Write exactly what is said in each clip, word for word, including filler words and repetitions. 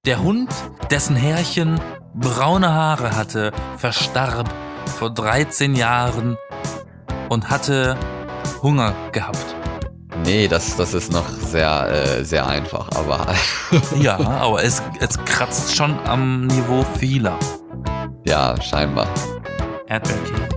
Der Hund, dessen Herrchen braune Haare hatte, verstarb vor dreizehn Jahren und hatte Hunger gehabt. Nee, das, das ist noch sehr, äh, sehr einfach, aber Ja, aber es, es kratzt schon am Niveau vieler. ja, scheinbar. Erdbeerkäse.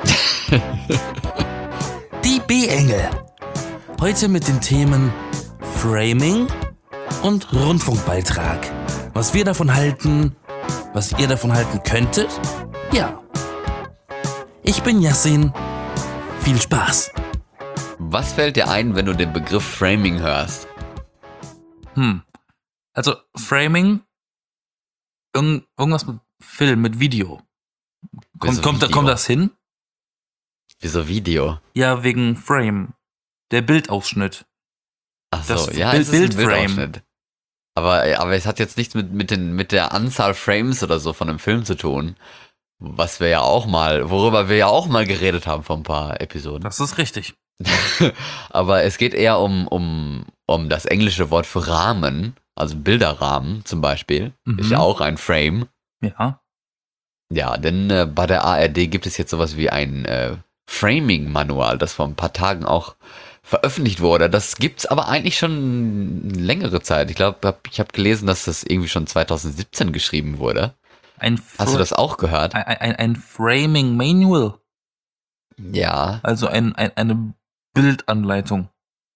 Die B-Engel. Heute mit den Themen Framing und Rundfunkbeitrag. Was wir davon halten, was ihr davon halten könntet? Ja. Ich bin Yassin. Viel Spaß. Was fällt dir ein, wenn du den Begriff Framing hörst? Hm. Also Framing, irgend, irgendwas mit Film, mit Video. Kommt, Wieso kommt, Video? kommt das hin? Wieso Video? Ja, wegen Frame. Der Bildausschnitt. Ach so, Das ja, Bild- es ist ein Bildframe. Bildausschnitt. Aber, aber es hat jetzt nichts mit, mit, den, mit der Anzahl Frames oder so von einem Film zu tun. Was wir ja auch mal, worüber wir ja auch mal geredet haben vor ein paar Episoden. Das ist richtig. Aber es geht eher um, um, um das englische Wort für Rahmen, also Bilderrahmen zum Beispiel. Mhm. Ist ja auch ein Frame. Ja. Ja, denn äh, bei der A R D gibt es jetzt sowas wie ein äh, Framing-Manual, das vor ein paar Tagen auch veröffentlicht wurde. Das gibt's aber eigentlich schon längere Zeit. Ich glaube, hab, ich habe gelesen, dass das irgendwie schon zwanzig siebzehn geschrieben wurde. Ein Hast du Fra- das auch gehört? Ein, ein, ein Framing Manual. Ja. Also ein, ein, eine Bildanleitung.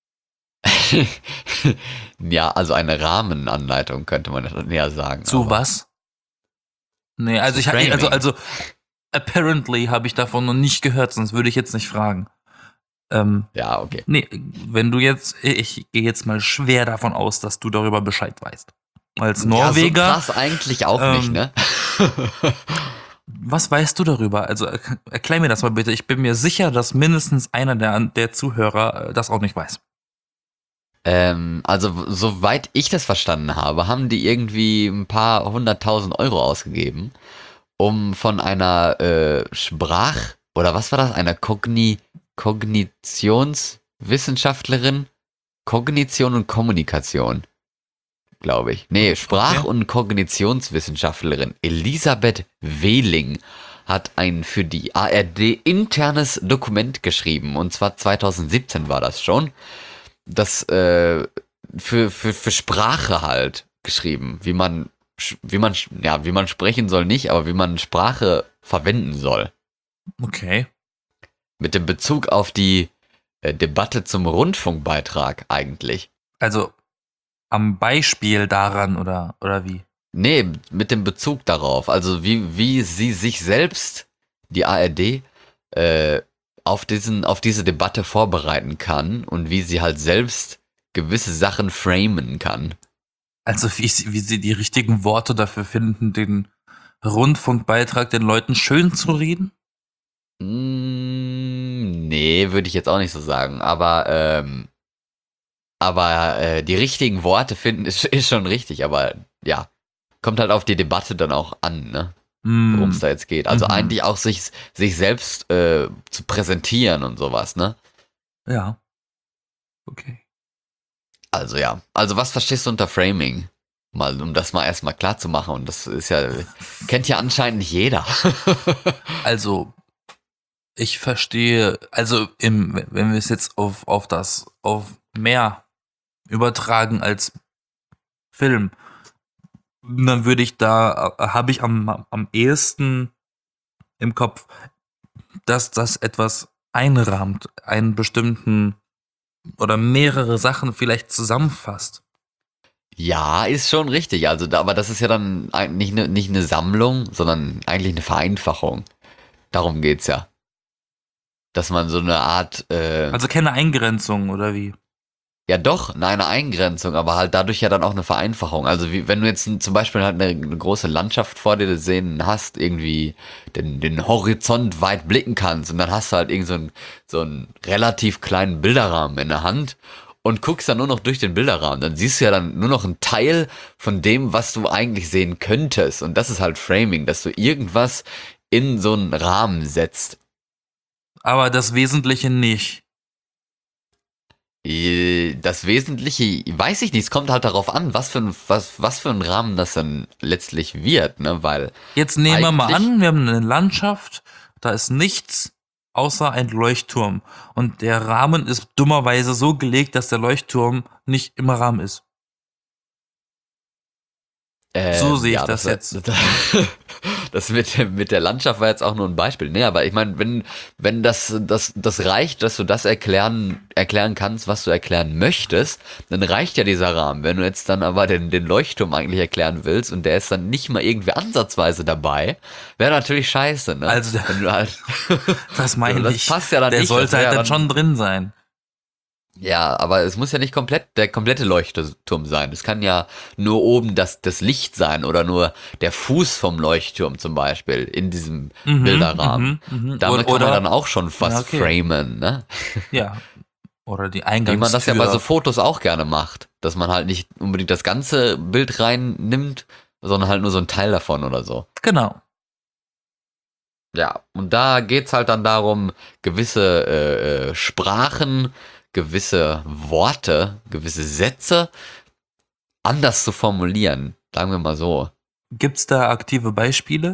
Ja, also eine Rahmenanleitung könnte man das näher sagen. Zu aber- was? Nee, also Zu ich habe Framing. also also apparently habe ich davon noch nicht gehört, sonst würde ich jetzt nicht fragen. Ähm, Ja, okay. nee, wenn du jetzt, ich gehe jetzt mal schwer davon aus, dass du darüber Bescheid weißt. Als Norweger, Ja, so krass eigentlich auch ähm, nicht, ne? was weißt du darüber? Also er- erklär mir das mal bitte. Ich bin mir sicher, dass mindestens einer der, der Zuhörer äh, das auch nicht weiß. Ähm, also, w- soweit ich das verstanden habe, haben die irgendwie ein paar hunderttausend Euro ausgegeben, um von einer äh, Sprach- oder was war das? Einer Kogni Kognitionswissenschaftlerin? Kognition und Kommunikation, glaube ich. Nee, Sprach- Okay. und Kognitionswissenschaftlerin Elisabeth Wehling hat ein für die A R D internes Dokument geschrieben. Und zwar zwanzig siebzehn war das schon. Das äh, für, für, für Sprache halt geschrieben, wie man, sch- wie man, sch- ja, wie man sprechen soll nicht, aber wie man Sprache verwenden soll. Okay. Mit dem Bezug auf die äh, Debatte zum Rundfunkbeitrag eigentlich. Also am Beispiel daran oder, oder wie? Nee, mit dem Bezug darauf. Also wie, wie sie sich selbst, die A R D, äh, auf, diesen, auf diese Debatte vorbereiten kann und wie sie halt selbst gewisse Sachen framen kann. Also wie sie, wie sie die richtigen Worte dafür finden, den Rundfunkbeitrag den Leuten schön zu reden? Mm, nee, würde ich jetzt auch nicht so sagen. Aber, ähm, aber äh, die richtigen Worte finden ist, ist schon richtig. Aber ja, kommt halt auf die Debatte dann auch an, ne? Worum es da jetzt geht. Also Mhm. eigentlich auch sich, sich selbst äh, zu präsentieren und sowas, ne? Ja. Okay. Also ja. Also was verstehst du unter Framing? Mal, um das mal erstmal klar zu machen. Und das ist ja, kennt ja anscheinend nicht jeder. Also, ich verstehe, also im, wenn wir es jetzt auf, auf das, auf mehr übertragen als Film, dann würde ich da, äh, habe ich am, am ehesten im Kopf, dass das etwas einrahmt, einen bestimmten oder mehrere Sachen vielleicht zusammenfasst. Ja, ist schon richtig. Also, da- aber das ist ja dann ein- nicht eine nicht eine Sammlung, sondern eigentlich eine Vereinfachung. Darum geht's ja. Dass man so eine Art, äh, Also keine Eingrenzung oder wie? ja doch, eine Eingrenzung, aber halt dadurch ja dann auch eine Vereinfachung. Also wie, wenn du jetzt n- zum Beispiel halt eine, eine große Landschaft vor dir sehen hast, irgendwie den, den Horizont weit blicken kannst und dann hast du halt irgend so einen, so einen relativ kleinen Bilderrahmen in der Hand und guckst dann nur noch durch den Bilderrahmen. Dann siehst du ja dann nur noch einen Teil von dem, was du eigentlich sehen könntest. Und das ist halt Framing, dass du irgendwas in so einen Rahmen setzt. Aber das Wesentliche nicht. Äh, Das Wesentliche, weiß ich nicht, es kommt halt darauf an, was für ein, was, was für ein Rahmen das dann letztlich wird, ne, weil Jetzt nehmen wir mal eigentlich, an, wir haben eine Landschaft, da ist nichts außer ein Leuchtturm. Und der Rahmen ist dummerweise so gelegt, dass der Leuchtturm nicht im Rahmen ist. So ähm, sehe ich ja, das das, jetzt. das, das mit, der- mit der Landschaft war jetzt auch nur ein Beispiel. Nee, aber ich meine, wenn, wenn das, das, das reicht, dass du das erklären, erklären kannst, was du erklären möchtest, dann reicht ja dieser Rahmen. Wenn du jetzt dann aber den, den Leuchtturm eigentlich erklären willst und der ist dann nicht mal irgendwie ansatzweise dabei, wäre natürlich scheiße, ne? Also, Wenn du halt, das meine das ich. passt ja dann Der nicht. sollte das wär halt ja dann schon drin sein. Ja, aber es muss ja nicht komplett der komplette Leuchtturm sein. Es kann ja nur oben das, das Licht sein oder nur der Fuß vom Leuchtturm zum Beispiel in diesem Mhm, Bilderrahmen. mhm, mhm. Damit Oder- kann man dann auch schon was Ja, okay. framen, ne? Ja. Oder die Wie Eingangstür. man das ja bei so Fotos auch gerne macht. Dass man halt nicht unbedingt das ganze Bild reinnimmt, sondern halt nur so ein Teil davon oder so. Genau. Ja, und da geht's halt dann darum, gewisse äh, äh, Sprachen, gewisse Worte, gewisse Sätze anders zu formulieren. Sagen wir mal so. Gibt's da aktive Beispiele?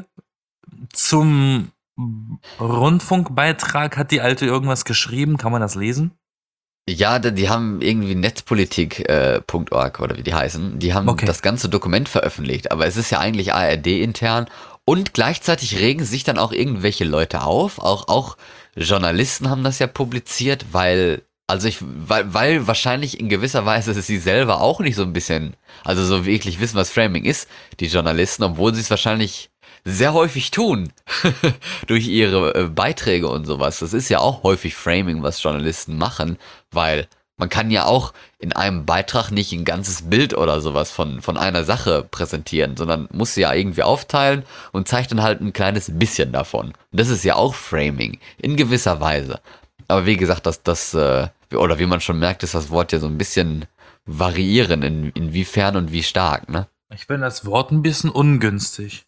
Zum Rundfunkbeitrag hat die Alte irgendwas geschrieben? Kann man das lesen? Ja, die, die haben irgendwie netzpolitik Punkt org oder wie die heißen. Die haben Okay. das ganze Dokument veröffentlicht, aber es ist ja eigentlich A R D intern und gleichzeitig regen sich dann auch irgendwelche Leute auf. Auch, auch Journalisten haben das ja publiziert, weil, also ich, weil, weil wahrscheinlich in gewisser Weise sie selber auch nicht so ein bisschen, also so wirklich wissen, was Framing ist, die Journalisten, obwohl sie es wahrscheinlich sehr häufig tun durch ihre äh, Beiträge und sowas. Das ist ja auch häufig Framing, was Journalisten machen, weil man kann ja auch in einem Beitrag nicht ein ganzes Bild oder sowas von, von einer Sache präsentieren, sondern muss sie ja irgendwie aufteilen und zeigt dann halt ein kleines bisschen davon. Und das ist ja auch Framing, in gewisser Weise. Aber wie gesagt, das, das, äh, oder wie man schon merkt, ist das Wort ja so ein bisschen variieren, in, inwiefern und wie stark, ne? Ich finde das Wort ein bisschen ungünstig.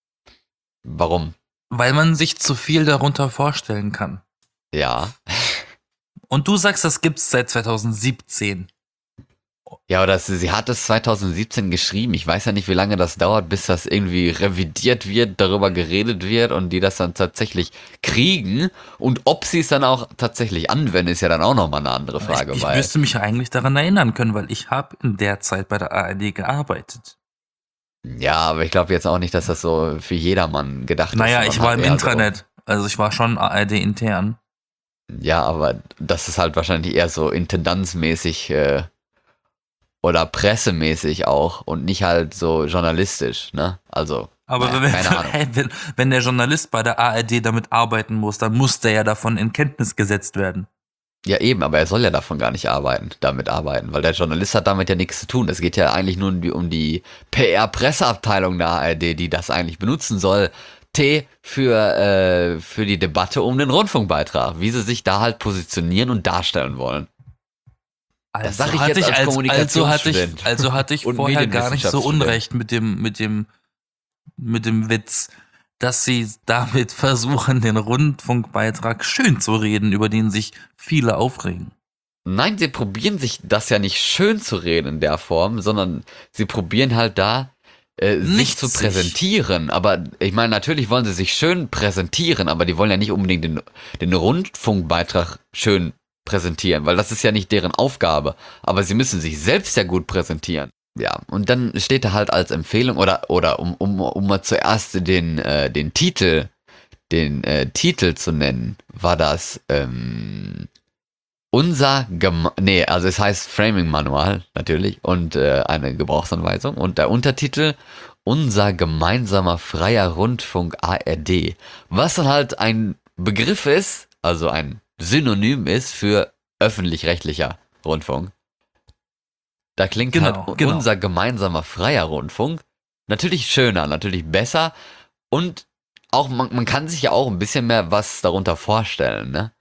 Warum? Weil man sich zu viel darunter vorstellen kann. Ja. Und du sagst, das gibt's seit zweitausendsiebzehn. Ja, oder sie, sie hat es zweitausendsiebzehn geschrieben. Ich weiß ja nicht, wie lange das dauert, bis das irgendwie revidiert wird, darüber geredet wird und die das dann tatsächlich kriegen. Und ob sie es dann auch tatsächlich anwenden, ist ja dann auch nochmal eine andere Frage. Ich, ich weil, müsste mich eigentlich daran erinnern können, weil ich habe in der Zeit bei der A R D gearbeitet. ja, aber ich glaube jetzt auch nicht, dass das so für jedermann gedacht Naja, ist. ich Man war hat im eher Intranet. Also ich war schon A R D intern. So, ja, aber das ist halt wahrscheinlich eher so intendanzmäßig äh, oder pressemäßig auch und nicht halt so journalistisch, ne? Also, Aber naja, wenn, keine Ahnung. wenn, wenn der Journalist bei der A R D damit arbeiten muss, dann muss der ja davon in Kenntnis gesetzt werden. Ja, eben, aber er soll ja davon gar nicht arbeiten, damit arbeiten, weil der Journalist hat damit ja nichts zu tun. Es geht ja eigentlich nur um die, um die P R-Presseabteilung der A R D, die das eigentlich benutzen soll. T für, äh, für die Debatte um den Rundfunkbeitrag, wie sie sich da halt positionieren und darstellen wollen. Das sag ich hatte jetzt als also hatte ich, Kommunikationsstudent. also hatte ich Und vorher gar nicht so Medienwissenschaftsstudent. unrecht mit dem, mit dem, mit dem Witz, dass sie damit versuchen, den Rundfunkbeitrag schön zu reden, über den sich viele aufregen. Nein, sie probieren sich das ja nicht schön zu reden in der Form, sondern sie probieren halt da, äh, sich Nicht zu sich. präsentieren. Aber ich meine, natürlich wollen sie sich schön präsentieren, aber die wollen ja nicht unbedingt den, den Rundfunkbeitrag schön präsentieren, weil das ist ja nicht deren Aufgabe. Aber sie müssen sich selbst ja gut präsentieren. Ja, und dann steht da halt als Empfehlung, oder, oder um, um, um mal zuerst den, äh, den Titel, den äh, Titel zu nennen, war das, ähm, unser, Geme nee, also es heißt Framing Manual natürlich und äh, eine Gebrauchsanweisung und der Untertitel Unser gemeinsamer freier Rundfunk A R D, was dann halt ein Begriff ist, also ein Synonym ist für öffentlich-rechtlicher Rundfunk. Da klingt Genau, halt genau. unser gemeinsamer freier Rundfunk natürlich schöner, natürlich besser und auch man, man kann sich ja auch ein bisschen mehr was darunter vorstellen, ne?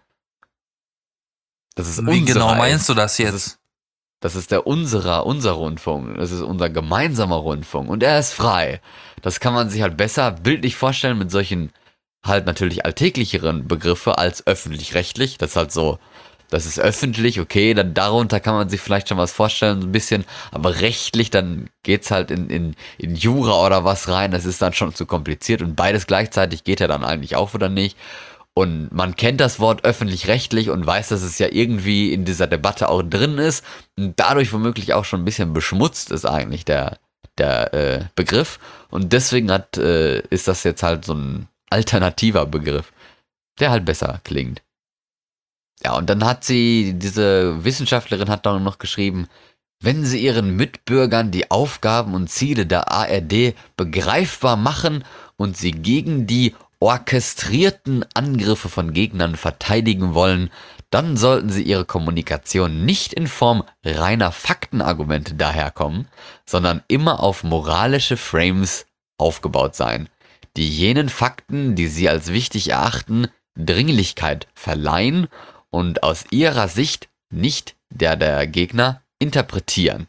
Das ist Wie genau unserer meinst ist. du das Das jetzt? ist, das ist der unserer, unser Rundfunk. Das ist unser gemeinsamer Rundfunk. Und er ist frei. Das kann man sich halt besser bildlich vorstellen mit solchen halt natürlich alltäglicheren Begriffe als öffentlich-rechtlich. Das ist halt so, Das ist öffentlich, okay, dann darunter kann man sich vielleicht schon was vorstellen, so ein bisschen, aber rechtlich, dann geht's halt in, in, in Jura oder was rein, das ist dann schon zu kompliziert und beides gleichzeitig geht ja dann eigentlich auch wieder nicht. Und man kennt das Wort öffentlich-rechtlich und weiß, dass es ja irgendwie in dieser Debatte auch drin ist und dadurch womöglich auch schon ein bisschen beschmutzt ist eigentlich der, der äh, Begriff. Und deswegen hat, äh, ist das jetzt halt so ein alternativer Begriff, der halt besser klingt. Ja, und dann hat sie, diese Wissenschaftlerin hat dann noch geschrieben, wenn sie ihren Mitbürgern die Aufgaben und Ziele der A R D begreifbar machen und sie gegen die orchestrierten Angriffe von Gegnern verteidigen wollen, dann sollten sie ihre Kommunikation nicht in Form reiner Faktenargumente daherkommen, sondern immer auf moralische Frames aufgebaut sein, die jenen Fakten, die sie als wichtig erachten, Dringlichkeit verleihen und aus ihrer Sicht, nicht der der Gegner, interpretieren.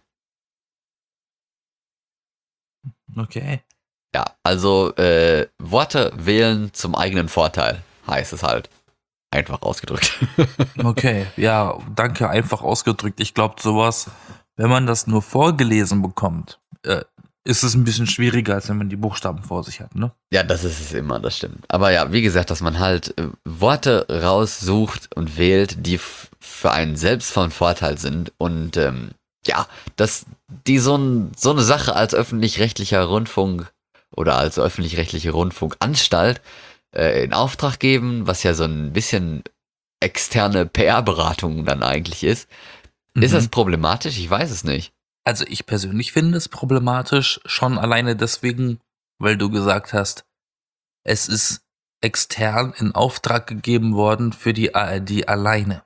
Okay. Ja, also äh, Worte wählen zum eigenen Vorteil, heißt es halt. Einfach ausgedrückt. Okay, ja, danke, einfach ausgedrückt. Ich glaube, sowas, wenn man das nur vorgelesen bekommt, äh, ist es ein bisschen schwieriger, als wenn man die Buchstaben vor sich hat, ne? Ja, das ist es immer, das stimmt. Aber ja, wie gesagt, dass man halt äh, Worte raussucht und wählt, die f- für einen selbst von Vorteil sind und ähm, ja, dass die so, ein, so eine Sache als öffentlich-rechtlicher Rundfunk oder als öffentlich-rechtliche Rundfunkanstalt äh, in Auftrag geben, was ja so ein bisschen externe P R-Beratung dann eigentlich ist. Ist Mhm. das problematisch? Ich weiß es nicht. Also ich persönlich finde es problematisch, schon alleine deswegen, weil du gesagt hast, es ist extern in Auftrag gegeben worden für die A R D alleine.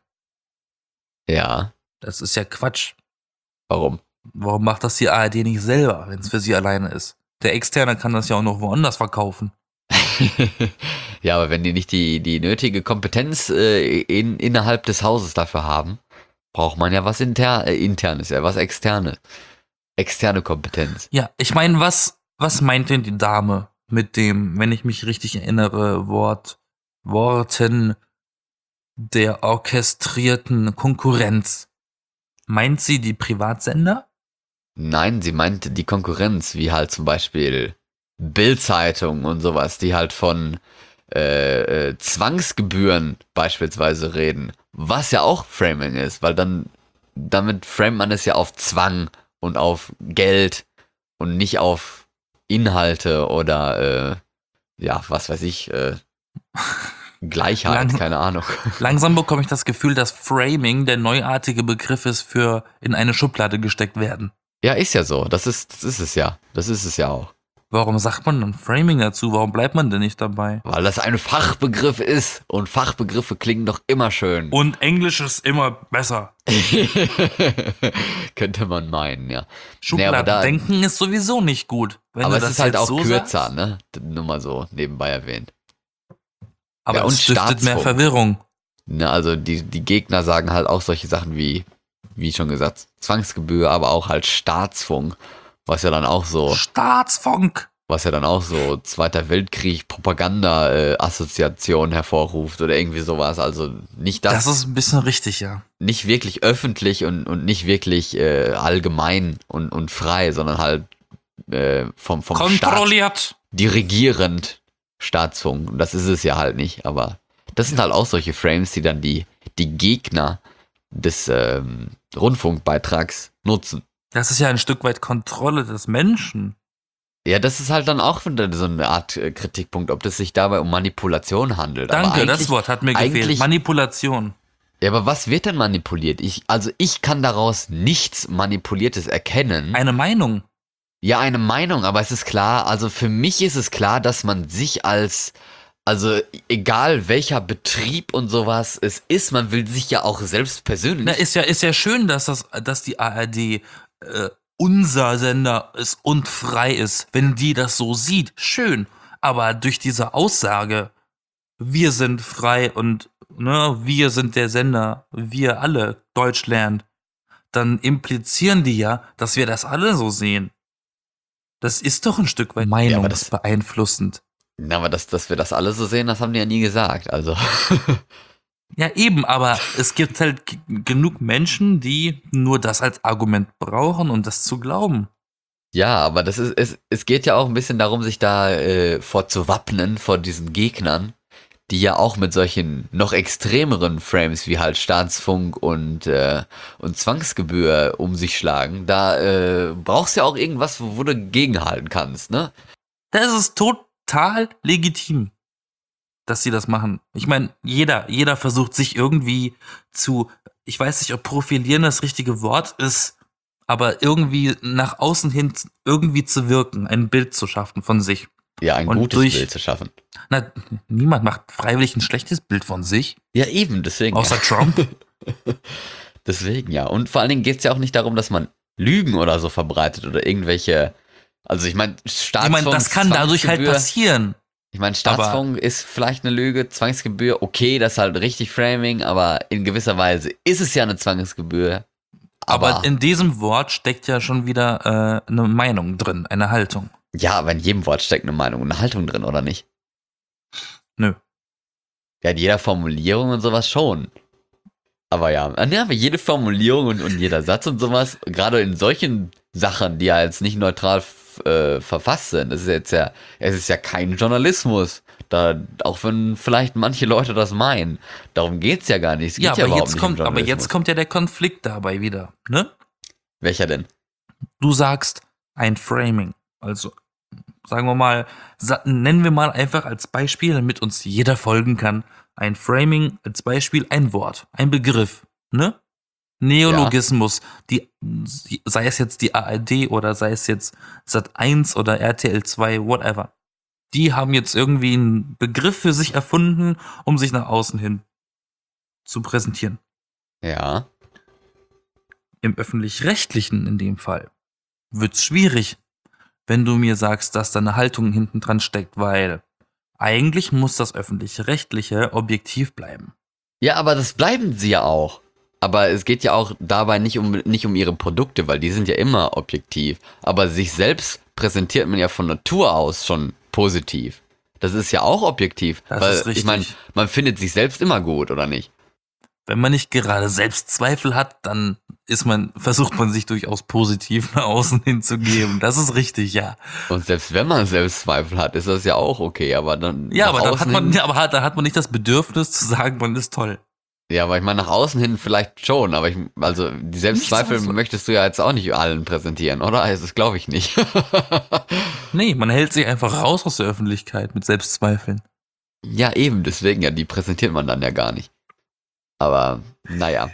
Ja, Das ist ja Quatsch. warum? Warum macht das die A R D nicht selber, wenn es für sie alleine ist? Der Externe kann das ja auch noch woanders verkaufen. Ja, aber wenn die nicht die, die nötige Kompetenz äh, in, innerhalb des Hauses dafür haben, braucht man ja was inter, äh, internes, ja, was externe. Externe Kompetenz. Ja, ich meine, was, was meint denn die Dame mit dem, wenn ich mich richtig erinnere, Wort, Worten der orchestrierten Konkurrenz? Meint sie die Privatsender? Nein, sie meint die Konkurrenz, wie halt zum Beispiel Bild-Zeitung und sowas, die halt von äh, äh, Zwangsgebühren beispielsweise reden, was ja auch Framing ist, weil dann damit framet man es ja auf Zwang und auf Geld und nicht auf Inhalte oder äh, ja, was weiß ich, äh, Gleichheit, Lang- keine Ahnung. Langsam bekomme ich das Gefühl, dass Framing der neuartige Begriff ist für in eine Schublade gesteckt werden. Ja, ist ja so, das ist, das ist es ja, das ist es ja auch. Warum sagt man dann Framing dazu? Warum bleibt man denn nicht dabei? Weil das ein Fachbegriff ist und Fachbegriffe klingen doch immer schön. Und Englisch ist immer besser. Könnte man meinen, ja. Schubladendenken ist sowieso nicht gut. Wenn Aber du es das ist halt jetzt auch so kürzer, sagst. ne? Nur mal so nebenbei erwähnt. Aber Ja, und es stiftet mehr Staatsfunk. Verwirrung. Ne, also die, die Gegner sagen halt auch solche Sachen wie, wie schon gesagt, Zwangsgebühr, aber auch halt Staatsfunk, was ja dann auch so, Staatsfunk. was ja dann auch so Zweiter Weltkrieg Propaganda äh, Assoziation hervorruft oder irgendwie sowas. Also nicht das, Das ist ein bisschen richtig, ja. nicht wirklich öffentlich und, und nicht wirklich äh, allgemein und, und frei, sondern halt äh, vom, vom Staat Kontrolliert. dirigierend Staatsfunk. Und das ist es ja halt nicht, aber das sind halt auch solche Frames, die dann die, die Gegner des ähm, Rundfunkbeitrags nutzen. Das ist ja ein Stück weit Kontrolle des Menschen. Ja, das ist halt dann auch wieder so eine Art äh, Kritikpunkt, ob das sich dabei um Manipulation handelt. aber Danke, das eigentlich- Wort hat mir gefehlt. eigentlich- Manipulation. Ja, aber was wird denn manipuliert? Ich, also ich kann daraus nichts Manipuliertes erkennen. Eine Meinung. Ja, eine Meinung, aber es ist klar, also für mich ist es klar, dass man sich als, also egal welcher Betrieb und sowas es ist, man will sich ja auch selbst persönlich. Na, ist ja, ist ja schön, dass, das, dass die A R D äh, unser Sender ist und frei ist. Wenn die das so sieht, schön. Aber durch diese Aussage, wir sind frei und ne, wir sind der Sender, wir alle, Deutschland, dann implizieren die ja, dass wir das alle so sehen. Das ist doch ein Stück weit Ja, aber das- meinungsbeeinflussend. Na, aber dass, dass wir das alle so sehen, das haben die ja nie gesagt. Also Ja, eben, aber es gibt halt g- genug Menschen, die nur das als Argument brauchen, um das zu glauben. Ja, aber das ist, es, es geht ja auch ein bisschen darum, sich da äh, vor zu wappnen, vor diesen Gegnern, die ja auch mit solchen noch extremeren Frames wie halt Staatsfunk und, äh, und Zwangsgebühr um sich schlagen. Da äh, brauchst du ja auch irgendwas, wo, wo du gegenhalten kannst, ne? Das ist total legitim, dass sie das machen. Ich meine, jeder, jeder versucht sich irgendwie zu, ich weiß nicht, ob profilieren das richtige Wort ist, aber irgendwie nach außen hin z- irgendwie zu wirken, ein Bild zu schaffen von sich. Ja, ein Und gutes durch- Bild zu schaffen. Na, niemand macht freiwillig ein schlechtes Bild von sich, Ja, eben, deswegen. außer ja. Trump. Deswegen, ja. Und vor allen Dingen geht es ja auch nicht darum, dass man Lügen oder so verbreitet oder irgendwelche. Also ich meine, Ich Staatsfonds. meine, das kann dadurch halt Zwangsgebühr- passieren. Ich meine, Staatsfonds ist vielleicht eine Lüge, Zwangsgebühr, okay, das ist halt richtig Framing, aber in gewisser Weise ist es ja eine Zwangsgebühr. Aber, Aber, in diesem Wort steckt ja schon wieder äh, eine Meinung drin, eine Haltung. ja, aber in jedem Wort steckt eine Meinung und eine Haltung drin, oder nicht? Nö. Ja, in jeder Formulierung und sowas schon. Aber ja, ah, ja aber jede Formulierung und, und jeder Satz und sowas, gerade in solchen Sachen, die ja jetzt nicht neutral f- äh, verfasst sind, das ist jetzt ja, es ist ja kein Journalismus. Da, auch wenn vielleicht manche Leute das meinen. Darum geht's ja gar nicht. Es geht Ja, ja, aber, überhaupt jetzt nicht kommt, um aber Journalismus. jetzt kommt ja der Konflikt dabei wieder, ne? Welcher denn? Du sagst ein Framing. Also, sagen wir mal, sa- nennen wir mal einfach als Beispiel, damit uns jeder folgen kann, ein Framing als Beispiel ein Wort, ein Begriff, ne? Neologismus, die, sei es jetzt die A R D oder sei es jetzt Sat eins oder R T L zwei, whatever. Die haben jetzt irgendwie einen Begriff für sich erfunden, um sich nach außen hin zu präsentieren. Ja. Im öffentlich-rechtlichen in dem Fall wird's schwierig, wenn du mir sagst, dass da eine Haltung hinten dran steckt, weil eigentlich muss das öffentlich-rechtliche objektiv bleiben. Ja, aber das bleiben sie ja auch. Aber es geht ja auch dabei nicht um, nicht um ihre Produkte, weil die sind ja immer objektiv. Aber sich selbst präsentiert man ja von Natur aus schon positiv. Das ist ja auch objektiv. Das weil, ist richtig. Ich meine, man findet sich selbst immer gut, oder nicht? Wenn man nicht gerade Selbstzweifel hat, dann ist man, versucht man sich durchaus positiv nach außen hinzugeben. Das ist richtig, ja. Und selbst wenn man Selbstzweifel hat, ist das ja auch okay. Aber dann. Ja, nach aber dann hat außen man, hin- ja, aber hat, da hat man nicht das Bedürfnis zu sagen, man ist toll. Ja, aber ich meine, nach außen hin vielleicht schon, aber ich, also die Selbstzweifel Nicht so. möchtest du ja jetzt auch nicht allen präsentieren, oder? Also, das glaube ich nicht. Nee, man hält sich einfach raus aus der Öffentlichkeit mit Selbstzweifeln. Ja, eben, deswegen ja, die präsentiert man dann ja gar nicht. Aber, naja.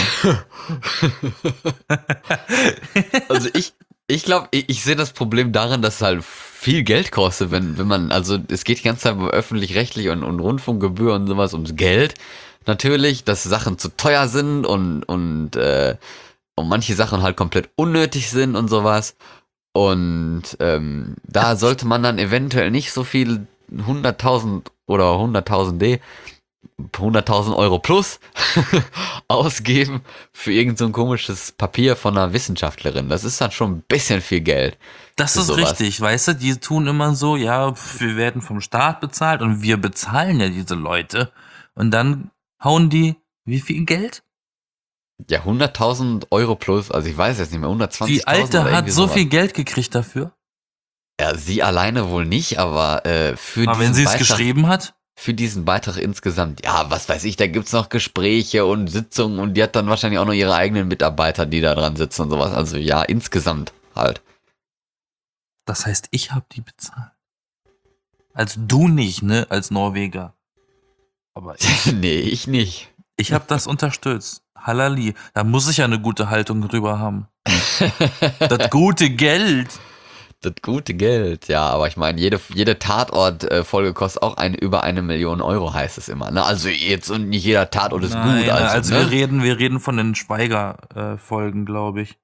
Also ich, ich glaube, ich, ich sehe das Problem darin, dass es halt viel Geld kostet, wenn, wenn man, also es geht die ganze Zeit über öffentlich-rechtlich und, und Rundfunkgebühr und sowas ums Geld. Natürlich, dass Sachen zu teuer sind und, und, äh, und manche Sachen halt komplett unnötig sind und sowas. Und ähm, da sollte man dann eventuell nicht so viel hunderttausend oder hunderttausend D, hunderttausend Euro plus ausgeben für irgend so ein komisches Papier von einer Wissenschaftlerin. Das ist dann schon ein bisschen viel Geld. Das Für ist sowas. richtig, weißt du, die tun immer so, ja, pf, wir werden vom Staat bezahlt und wir bezahlen ja diese Leute. Und dann hauen die, wie viel Geld? Ja, hunderttausend Euro plus, also ich weiß jetzt nicht mehr, hundertzwanzigtausend. Die Alte oder hat irgendwie so sowas. viel Geld gekriegt dafür. Ja, sie alleine wohl nicht, aber äh, für Aber wenn diesen sie es Beitrag, geschrieben hat, für diesen Beitrag insgesamt, ja, was weiß ich, da gibt's noch Gespräche und Sitzungen und die hat dann wahrscheinlich auch noch ihre eigenen Mitarbeiter, die da dran sitzen und sowas. Also ja, insgesamt halt. das heißt, ich habe die bezahlt. Also du nicht, ne, als Norweger. Aber ich, Nee, ich nicht. ich habe das unterstützt. Halali, da muss ich ja eine gute Haltung drüber haben. Das gute Geld. Das gute Geld, ja, aber ich meine, jede, jede Tatort-Folge kostet auch eine, über eine Million Euro, heißt es immer. Ne? Also jetzt und nicht jeder Tatort ist Nein, gut. Also, also ne? wir reden, wir reden von den Schweiger-Folgen, glaube ich.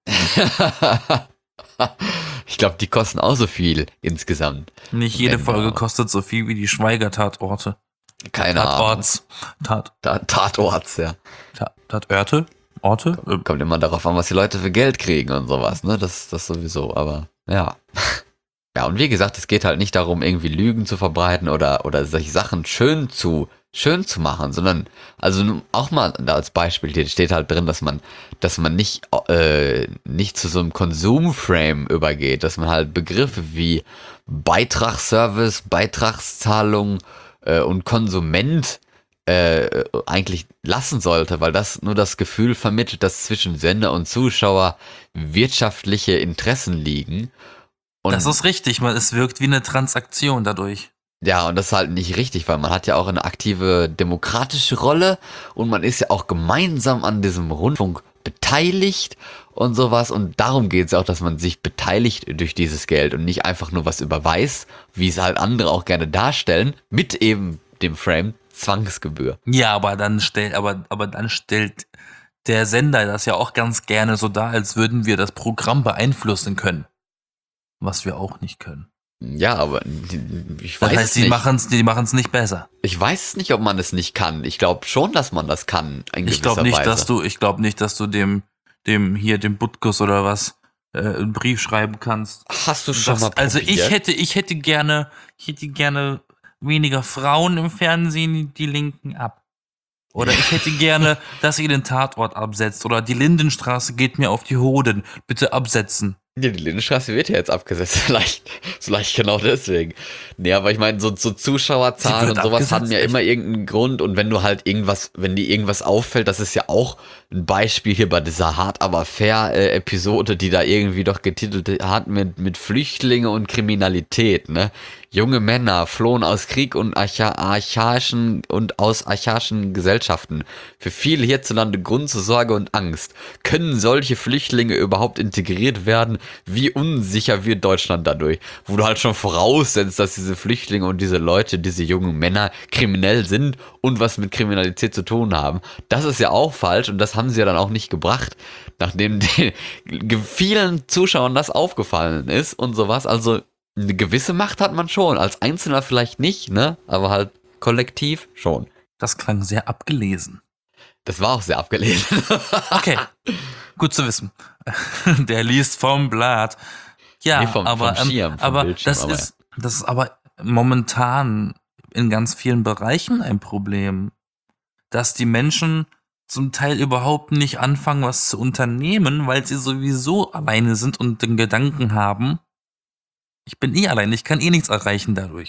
Ich glaube, die kosten auch so viel insgesamt. Nicht jede Wenn Folge da- kostet so viel wie die Schweiger-Tatorte. Keine Ahnung. Tatorts. Tat, Ta- Tatorts, ja. Tat, Tatörte? Orte? Äh, Kommt immer darauf an, was die Leute für Geld kriegen und sowas, ne? Das, das sowieso, aber ja. Ja, und wie gesagt, es geht halt nicht darum, irgendwie Lügen zu verbreiten oder, oder solche Sachen schön zu, schön zu machen, sondern, also nun auch mal da als Beispiel, hier steht halt drin, dass man, dass man nicht, äh, nicht zu so einem Konsumframe übergeht, dass man halt Begriffe wie Beitragsservice, Beitragszahlung äh, und Konsument äh, eigentlich lassen sollte, weil das nur das Gefühl vermittelt, dass zwischen Sender und Zuschauer wirtschaftliche Interessen liegen. Und Das ist richtig, man, es wirkt wie eine Transaktion dadurch. ja, und das ist halt nicht richtig, weil man hat ja auch eine aktive demokratische Rolle und man ist ja auch gemeinsam an diesem Rundfunk beteiligt und sowas. Und darum geht es auch, dass man sich beteiligt durch dieses Geld und nicht einfach nur was überweist, wie es halt andere auch gerne darstellen, mit eben dem Frame Zwangsgebühr. Ja, aber dann stellt, aber, aber dann stellt der Sender das ja auch ganz gerne so dar, als würden wir das Programm beeinflussen können. Was wir auch nicht können. Ja, aber ich weiß Das heißt, es die nicht. machen es die machen's nicht besser. Ich weiß nicht, ob man es nicht kann. Ich glaube schon, dass man das kann, in Ich gewisser glaube nicht, Weise. dass du, ich glaube nicht, dass du dem, dem hier, dem Butkus oder was, äh, einen Brief schreiben kannst. Hast du schon Das, mal also probiert? ich hätte, ich hätte gerne, ich hätte gerne weniger Frauen im Fernsehen, die linken ab. Oder ich hätte gerne, dass ihr den Tatort absetzt. Oder die Lindenstraße geht mir auf die Hoden. Bitte absetzen. Ja, die Lindenstraße wird ja jetzt abgesetzt, vielleicht, vielleicht genau deswegen. Nee, aber ich meine, so, so Zuschauerzahlen Sie und wird sowas haben abgesetzt, ja echt? immer irgendeinen Grund und wenn du halt irgendwas, wenn dir irgendwas auffällt, das ist ja auch ein Beispiel hier bei dieser Hart aber fair äh, Episode, die da irgendwie doch getitelt hat mit, mit Flüchtlinge und Kriminalität, ne? Junge Männer flohen aus Krieg und archa archaischen und aus archaischen Gesellschaften. Für viele hierzulande Grund zur Sorge und Angst. Können solche Flüchtlinge überhaupt integriert werden? Wie unsicher wird Deutschland dadurch? Wo du halt schon voraussetzt, dass diese Flüchtlinge und diese Leute, diese jungen Männer kriminell sind und was mit Kriminalität zu tun haben. Das ist ja auch falsch und das haben sie ja dann auch nicht gebracht, nachdem den vielen Zuschauern das aufgefallen ist und sowas. Also eine gewisse Macht hat man schon, als Einzelner vielleicht nicht, ne? Aber halt kollektiv schon. Das klang sehr abgelesen. Das war auch sehr abgelesen. Okay, gut zu wissen. Der liest vom Blatt. Ja, Nee, vom- aber, vom ähm, Schirm, vom aber Bildschirm, das aber ist, das ist aber momentan in ganz vielen Bereichen ein Problem, dass die Menschen zum Teil überhaupt nicht anfangen, was zu unternehmen, weil sie sowieso alleine sind und den Gedanken haben, ich bin eh allein, ich kann eh nichts erreichen dadurch.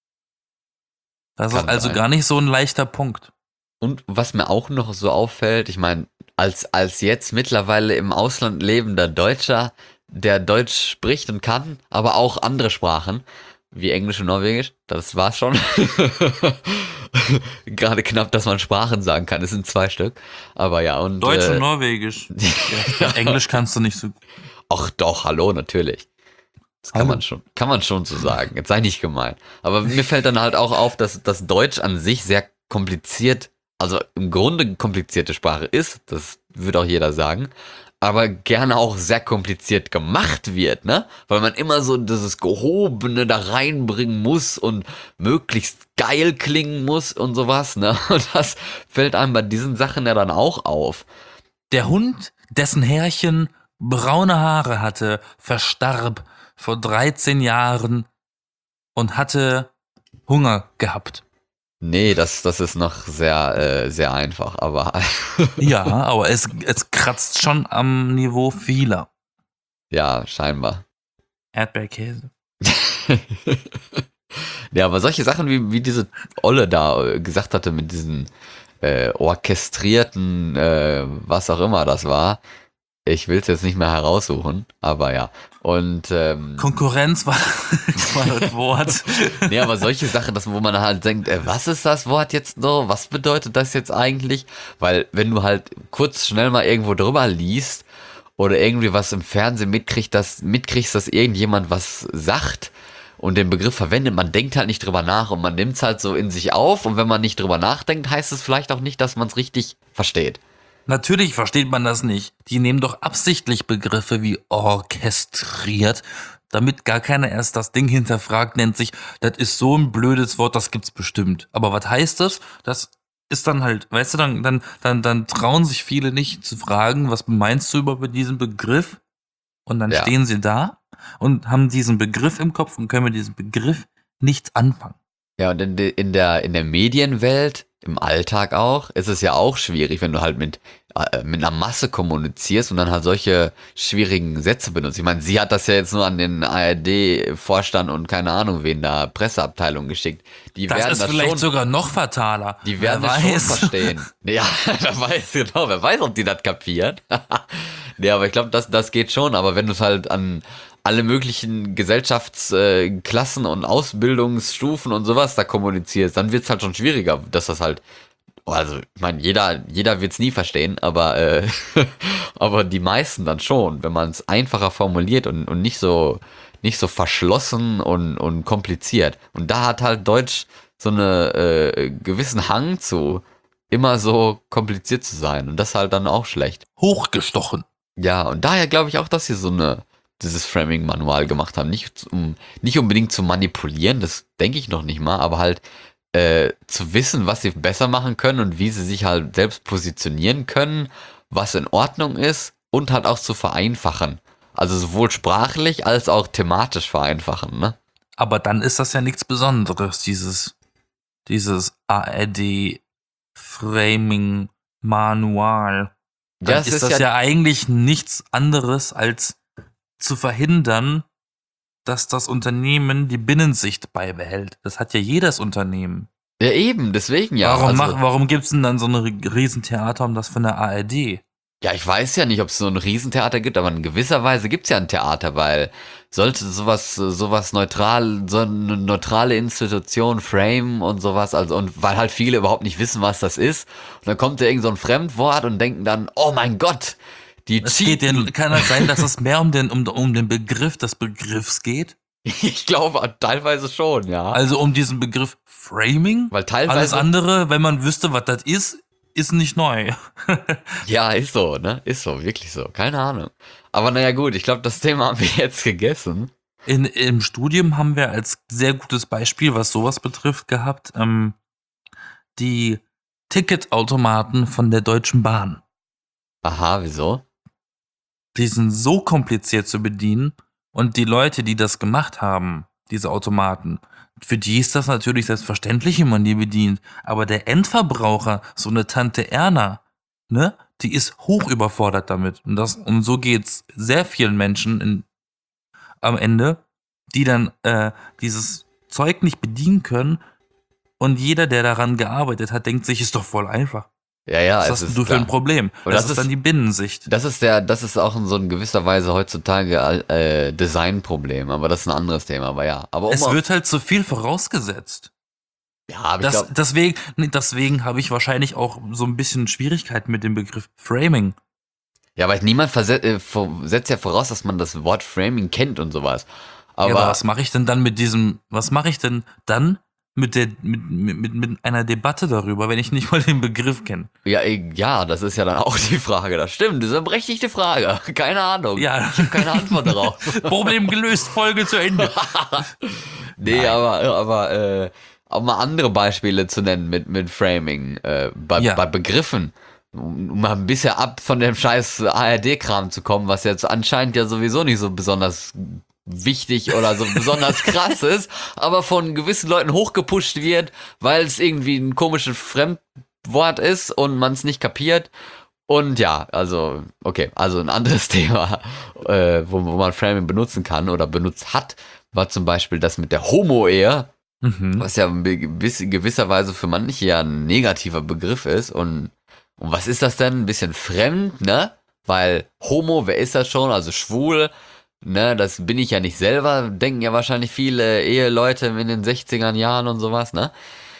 Das Kann ist also sein. gar nicht so ein leichter Punkt. Und was mir auch noch so auffällt, ich meine, als, als jetzt mittlerweile im Ausland lebender Deutscher, der Deutsch spricht und kann, aber auch andere Sprachen, wie Englisch und Norwegisch, das war's schon. Gerade knapp, dass man Sprachen sagen kann, es sind zwei Stück. Aber ja, und. Deutsch äh, und Norwegisch. Ja, Englisch kannst du nicht so. Ach doch, hallo, natürlich. Das kann Hallo. man schon, kann man schon so sagen. Jetzt sei nicht gemein. Aber mir fällt dann halt auch auf, dass das Deutsch an sich sehr kompliziert, also im Grunde eine komplizierte Sprache ist, das wird auch jeder sagen, aber gerne auch sehr kompliziert gemacht wird, ne? Weil man immer so dieses Gehobene da reinbringen muss und möglichst geil klingen muss und sowas, ne? Und das fällt einem bei diesen Sachen ja dann auch auf. Der Hund, dessen Herrchen braune Haare hatte, verstarb vor dreizehn Jahren und hatte Hunger gehabt. Nee, das, das ist noch sehr, äh, sehr einfach, aber Ja, aber es, es kratzt schon am Niveau vieler. ja, scheinbar. Erdbeerkäse. Ja, aber solche Sachen, wie, wie diese Olle da äh, gesagt hatte, mit diesen äh, orchestrierten, äh, was auch immer das war, ich will es jetzt nicht mehr heraussuchen, aber ja. Und ähm, Konkurrenz war, war das Wort. nee, aber solche Sachen, dass, wo man halt denkt, äh, was ist das Wort jetzt so? Was bedeutet das jetzt eigentlich? Weil wenn du halt kurz schnell mal irgendwo drüber liest oder irgendwie was im Fernsehen mitkriegst, dass, mitkriegst, dass irgendjemand was sagt und den Begriff verwendet, man denkt halt nicht drüber nach und man nimmt es halt so in sich auf und wenn man nicht drüber nachdenkt, heißt es vielleicht auch nicht, dass man es richtig versteht. Natürlich versteht man das nicht. Die nehmen doch absichtlich Begriffe wie orchestriert, damit gar keiner erst das Ding hinterfragt, nennt sich, das ist so ein blödes Wort, das gibt's bestimmt. Aber was heißt das? Das ist dann halt, weißt du, dann, dann, dann, dann trauen sich viele nicht zu fragen, was meinst du über diesen Begriff? Und dann Ja. stehen sie da und haben diesen Begriff im Kopf und können mit diesem Begriff nichts anfangen. Ja, und in, de, in, der, in der Medienwelt, im Alltag auch, ist es ja auch schwierig, wenn du halt mit, äh, mit einer Masse kommunizierst und dann halt solche schwierigen Sätze benutzt. Ich meine, sie hat das ja jetzt nur an den A R D-Vorstand und keine Ahnung wen da, Presseabteilung geschickt. Die Das werden ist das vielleicht schon, sogar noch fataler. die werden Wer das schon weiß. verstehen. Ja, wer weiß genau, wer weiß, ob die das kapieren. Nee, aber ich glaube, das, das geht schon. Aber wenn du es halt an alle möglichen Gesellschaftsklassen und Ausbildungsstufen und sowas da kommunizierst, dann wird es halt schon schwieriger, dass das halt, also ich meine, jeder, jeder wird es nie verstehen, aber, äh, aber die meisten dann schon, wenn man es einfacher formuliert und, und nicht so, nicht so verschlossen und, und kompliziert. Und da hat halt Deutsch so eine äh, gewissen Hang zu, immer so kompliziert zu sein. Und das ist halt dann auch schlecht. Hochgestochen. Ja, und daher glaube ich auch, dass sie so eine, dieses Framing-Manual gemacht haben. Nicht, um, nicht unbedingt zu manipulieren, das denke ich noch nicht mal, aber halt äh, zu wissen, was sie besser machen können und wie sie sich halt selbst positionieren können, was in Ordnung ist und halt auch zu vereinfachen. Also sowohl sprachlich als auch thematisch vereinfachen, ne? Aber dann ist das ja nichts Besonderes, dieses, dieses A R D-Framing-Manual. Dann Ja, ist, es ist das ja, ja, eigentlich nichts anderes, als zu verhindern, dass das Unternehmen die Binnensicht beibehält. Das hat ja jedes Unternehmen. ja eben, deswegen ja. warum also, mach, warum gibt's denn dann so ein Riesentheater um das von der A R D? Ja, ich weiß ja nicht, ob es so ein Riesentheater gibt, aber in gewisser Weise gibt's ja ein Theater, weil sollte sowas, sowas neutral, so eine neutrale Institution, Frame und sowas, also und weil halt viele überhaupt nicht wissen, was das ist, und dann kommt da irgend so ein Fremdwort und denken dann, oh mein Gott, die Es geht cheaten. den, kann es sein, dass es mehr um den, um, um den Begriff des Begriffs geht? Ich glaube teilweise schon, ja. Also um diesen Begriff Framing? Weil teilweise- Alles andere, wenn man wüsste, was das ist, ist nicht neu. Ja, ist so, ne? Ist so, wirklich so. Keine Ahnung. Aber naja, gut, ich glaube, das Thema haben wir jetzt gegessen. In, Im Studium haben wir als sehr gutes Beispiel, was sowas betrifft, gehabt, ähm, die Ticketautomaten von der Deutschen Bahn. Aha, wieso? Die sind so kompliziert zu bedienen und die Leute, die das gemacht haben, diese Automaten, für die ist das natürlich selbstverständlich, wie man die bedient. Aber der Endverbraucher, so eine Tante Erna, ne, die ist hoch überfordert damit. Und, das, und so geht's sehr vielen Menschen in, am Ende, die dann äh, dieses Zeug nicht bedienen können. Und jeder, der daran gearbeitet hat, denkt sich, ist doch voll einfach. Ja, ja, Was es hast ist du für klar. ein Problem? Und das, das ist ist- dann die Binnensicht. Das ist der, das ist auch in so in gewisser Weise heutzutage äh, Designproblem, aber das ist ein anderes Thema, aber ja. Aber um Es mal- wird halt zu viel vorausgesetzt. ja, aber ich Das, glaube, deswegen nee, deswegen habe ich wahrscheinlich auch so ein bisschen Schwierigkeiten mit dem Begriff Framing. ja, aber niemand verset, äh, vor- setzt ja voraus, dass man das Wort Framing kennt und sowas. Aber, Aber ja, aber was mache ich denn dann mit diesem, was mache ich denn dann mit, der, mit, mit, mit einer Debatte darüber, wenn ich nicht mal den Begriff kenne? ja, äh, ja, das ist ja dann auch die Frage. Das stimmt, das ist eine berechtigte Frage. Keine Ahnung. Ja. Ich habe keine Antwort darauf. Problem gelöst, Folge zu Ende. Nee, aber, aber äh, auch mal andere Beispiele zu nennen mit, mit Framing, äh, bei, Ja. bei Begriffen. Um um mal ein bisschen ab von dem scheiß A R D-Kram zu kommen, was jetzt anscheinend ja sowieso nicht so besonders wichtig oder so besonders krass ist, aber von gewissen Leuten hochgepusht wird, weil es irgendwie ein komisches Fremdwort ist und man es nicht kapiert. Und ja, also, okay, also ein anderes Thema, äh, wo, wo man Framing benutzen kann oder benutzt hat, war zum Beispiel das mit der Homo-Ehe, Mhm. was ja in gewiss- gewisser Weise für manche ja ein negativer Begriff ist. Und, und was ist das denn? Ein bisschen fremd, ne? Weil Homo, wer ist das schon? Also schwul, ne? Das bin ich ja nicht selber, denken ja wahrscheinlich viele Eheleute in den sechzigern Jahren und sowas, ne?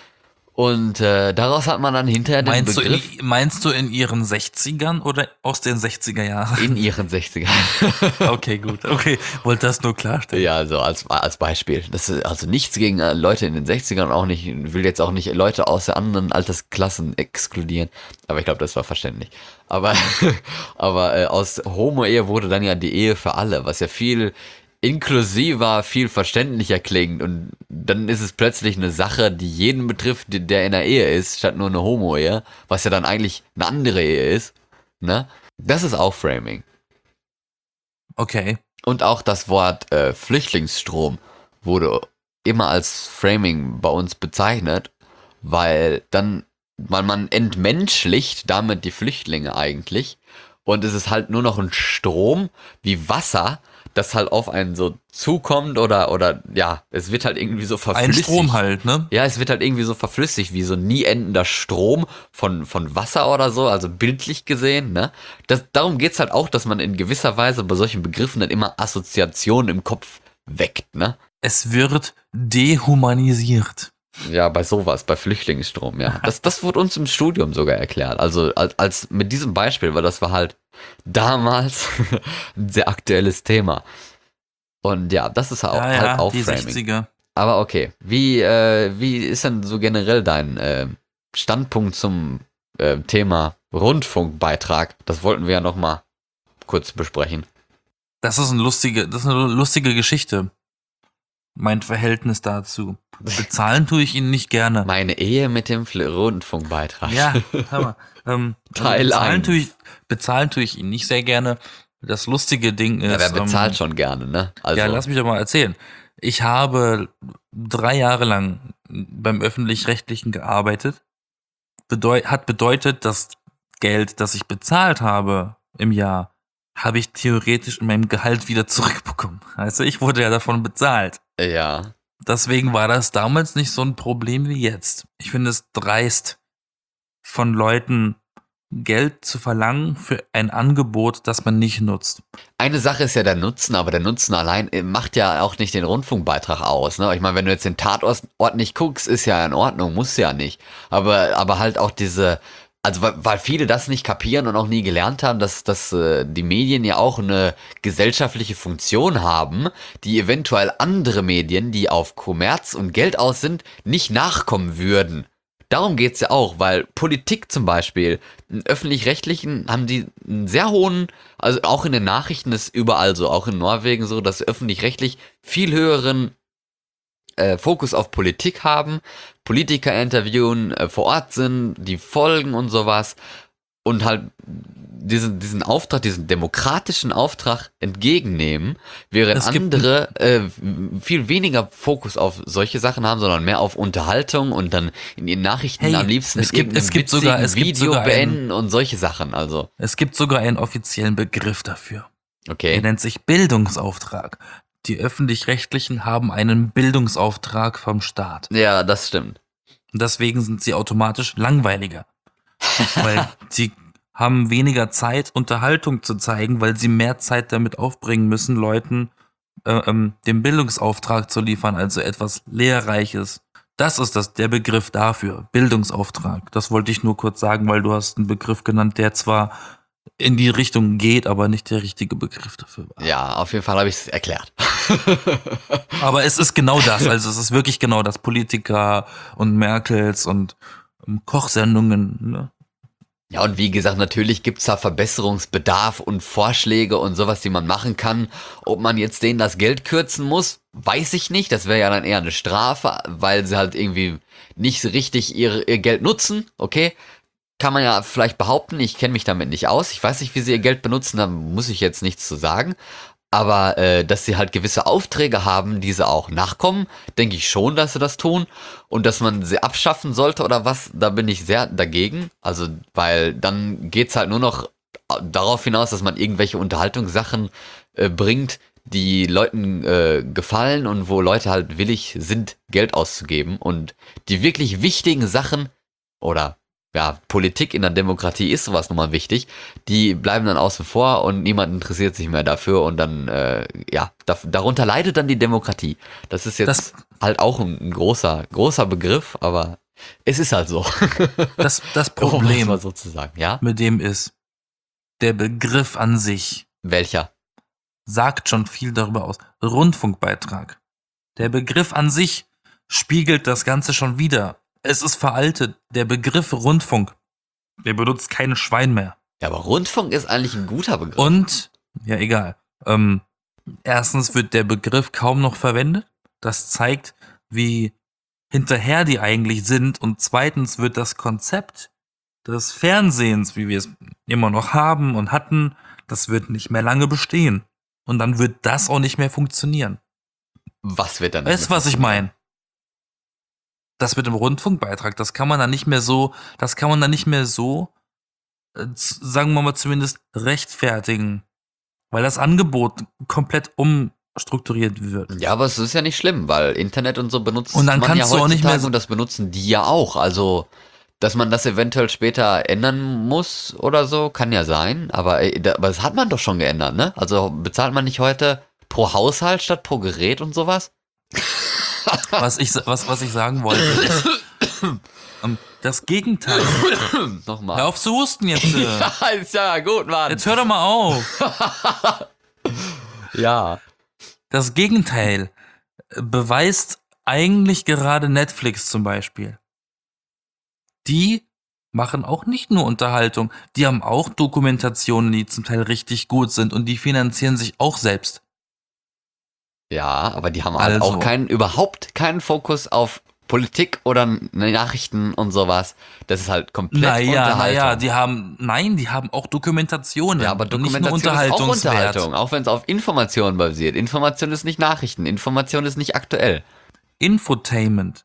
Und äh, daraus hat man dann hinterher den Meinst du, in, Begriff meinst du in ihren sechzigern oder aus den sechziger Jahren? in ihren sechzigern. Okay, gut. Okay, wollte das nur klarstellen. Ja, also als, als Beispiel. Das ist also nichts gegen äh, Leute in den sechzigern, auch nicht, will jetzt auch nicht Leute aus der anderen Altersklassen exkludieren. Aber ich glaube, das war verständlich. Aber, aber äh, aus Homo-Ehe wurde dann ja die Ehe für alle, was ja viel inklusiver, viel verständlicher klingt. Und dann ist es plötzlich eine Sache, die jeden betrifft, die- der in der Ehe ist, statt nur eine Homo-Ehe, was ja dann eigentlich eine andere Ehe ist. Ne? Das ist auch Framing. Okay. Und auch das Wort äh, Flüchtlingsstrom wurde immer als Framing bei uns bezeichnet, weil dann, weil man entmenschlicht damit die Flüchtlinge eigentlich und es ist halt nur noch ein Strom wie Wasser, das halt auf einen so zukommt oder, oder ja, es wird halt irgendwie so Ein verflüssigt. Strom halt, ne? Ja, es wird halt irgendwie so verflüssigt, wie so nie endender Strom von, von Wasser oder so, also bildlich gesehen, ne? Das, darum geht's halt auch, dass man in gewisser Weise bei solchen Begriffen dann immer Assoziationen im Kopf weckt, ne? Es wird dehumanisiert. Ja, bei sowas, bei Flüchtlingsstrom, ja. Das, das wurde uns im Studium sogar erklärt. Also als, als mit diesem Beispiel, weil das war halt damals ein sehr aktuelles Thema. Und ja, das ist auch, Ja, halt ja, auch die Framing. sechziger. Aber okay, wie, äh, wie ist denn so generell dein äh, Standpunkt zum äh, Thema Rundfunkbeitrag? Das wollten wir ja noch mal kurz besprechen. Das ist eine lustige, das ist eine lustige Geschichte. Mein Verhältnis dazu. Bezahlen tue ich ihn nicht gerne. Meine Ehe mit dem Fl- Rundfunkbeitrag. Ja, hör mal. Ähm, Teil bezahlen, eins. tue ich, bezahlen tue ich ihn nicht sehr gerne. Das lustige Ding ist. Ja, wer bezahlt ähm, schon gerne, ne? Also, Ja, lass mich doch mal erzählen. Ich habe drei Jahre lang beim Öffentlich-Rechtlichen gearbeitet. Bedeu- hat bedeutet, das Geld, das ich bezahlt habe im Jahr, habe ich theoretisch in meinem Gehalt wieder zurückbekommen. Also ich wurde ja davon bezahlt. ja. Deswegen war das damals nicht so ein Problem wie jetzt. Ich finde es dreist, von Leuten Geld zu verlangen für ein Angebot, das man nicht nutzt. Eine Sache ist ja der Nutzen, aber der Nutzen allein äh, macht ja auch nicht den Rundfunkbeitrag aus. Ne? Ich meine, wenn du jetzt den Tatort nicht guckst, ist ja in Ordnung, muss ja nicht. Aber, aber halt auch diese, also weil, weil viele das nicht kapieren und auch nie gelernt haben, dass, dass äh, die Medien ja auch eine gesellschaftliche Funktion haben, die eventuell andere Medien, die auf Kommerz und Geld aus sind, nicht nachkommen würden. Darum geht's ja auch, weil Politik zum Beispiel, im Öffentlich-Rechtlichen haben die einen sehr hohen, also auch in den Nachrichten ist überall so, auch in Norwegen so, dass Öffentlich-Rechtlich viel höheren äh, Fokus auf Politik haben, Politiker interviewen, äh, vor Ort sind, die folgen und sowas und halt diesen, diesen Auftrag, diesen demokratischen Auftrag entgegennehmen, während Es gibt andere äh, viel weniger Fokus auf solche Sachen haben, sondern mehr auf Unterhaltung und dann in ihren Nachrichten Hey, am liebsten es mit gibt- irgendeinem es gibt witzigen sogar- es gibt Video sogar einen- beenden und solche Sachen. Also, Es gibt sogar einen offiziellen Begriff dafür. Der okay. nennt sich Bildungsauftrag. Die Öffentlich-Rechtlichen haben einen Bildungsauftrag vom Staat. Ja, das stimmt. Und deswegen sind sie automatisch langweiliger. Weil sie haben weniger Zeit, Unterhaltung zu zeigen, weil sie mehr Zeit damit aufbringen müssen, Leuten äh, ähm, den Bildungsauftrag zu liefern, also etwas Lehrreiches. Das ist das, der Begriff dafür, Bildungsauftrag. Das wollte ich nur kurz sagen, weil du hast einen Begriff genannt, der zwar in die Richtung geht, aber nicht der richtige Begriff dafür war. Ja, auf jeden Fall habe ich es erklärt. Aber es ist genau das, also es ist wirklich genau das. Politiker und Merkels und ähm, Kochsendungen, ne? Ja, und wie gesagt, natürlich gibt's da Verbesserungsbedarf und Vorschläge und sowas, die man machen kann. Ob man jetzt denen das Geld kürzen muss, weiß ich nicht. Das wäre ja dann eher eine Strafe, weil sie halt irgendwie nicht so richtig ihr, ihr Geld nutzen, okay? Kann man ja vielleicht behaupten, ich kenne mich damit nicht aus. Ich weiß nicht, wie sie ihr Geld benutzen, da muss ich jetzt nichts zu sagen. Aber äh, dass sie halt gewisse Aufträge haben, die sie auch nachkommen, denke ich schon, dass sie das tun. Und dass man sie abschaffen sollte oder was, da bin ich sehr dagegen. Also, weil dann geht's halt nur noch darauf hinaus, dass man irgendwelche Unterhaltungssachen äh, bringt, die Leuten äh, gefallen und wo Leute halt willig sind, Geld auszugeben. Und die wirklich wichtigen Sachen oder ja, Politik in der Demokratie ist sowas nochmal wichtig, die bleiben dann außen vor und niemand interessiert sich mehr dafür und dann, äh, ja, da, darunter leidet dann die Demokratie. Das ist jetzt Das- halt auch ein, ein großer, großer Begriff, aber es ist halt so. Das, das Um es Problem mal sozusagen, ja? mit dem ist, der Begriff an sich Welcher? sagt schon viel darüber aus. Rundfunkbeitrag. Der Begriff an sich spiegelt das Ganze schon wieder. Es ist veraltet. Der Begriff Rundfunk, der benutzt kein Schwein mehr. Ja, aber Rundfunk ist eigentlich ein guter Begriff. Und, ja, egal. Ähm, erstens wird der Begriff kaum noch verwendet. Das zeigt, wie hinterher die eigentlich sind. Und zweitens wird das Konzept des Fernsehens, wie wir es immer noch haben und hatten, das wird nicht mehr lange bestehen. Und dann wird das auch nicht mehr funktionieren. Was wird dann? Weißt du, was ich meine? Das mit dem Rundfunkbeitrag, das kann man dann nicht mehr so, das kann man dann nicht mehr so, äh, sagen wir mal zumindest, rechtfertigen. Weil das Angebot komplett umstrukturiert wird. Ja, aber es ist ja nicht schlimm, weil Internet und so benutzt Und dann man ja kannst du auch nicht mehr heutzutage so- und das benutzen die ja auch. Also, dass man das eventuell später ändern muss oder so, kann ja sein. Aber, äh, da- aber das hat man doch schon geändert, ne? Also bezahlt man nicht heute pro Haushalt statt pro Gerät und sowas? Was ich, was, was ich sagen wollte, ist, ähm, das Gegenteil. Hör Nochmal. auf zu husten jetzt. äh. Ja, ist ja gut, Mann. Jetzt hör doch mal auf. Ja. Das Gegenteil äh, beweist eigentlich gerade Netflix zum Beispiel. Die machen auch nicht nur Unterhaltung, die haben auch Dokumentationen, die zum Teil richtig gut sind und die finanzieren sich auch selbst. Ja, aber die haben halt Also. auch keinen, überhaupt keinen Fokus auf Politik oder Nachrichten und sowas. Das ist halt komplett Naja, Unterhaltung. naja, die haben, nein, die haben auch Dokumentationen. Ja, aber und nicht nur Dokumentation ist auch Unterhaltungswert. Unterhaltung, auch wenn es auf Informationen basiert. Information ist nicht Nachrichten, Information ist nicht aktuell. Infotainment.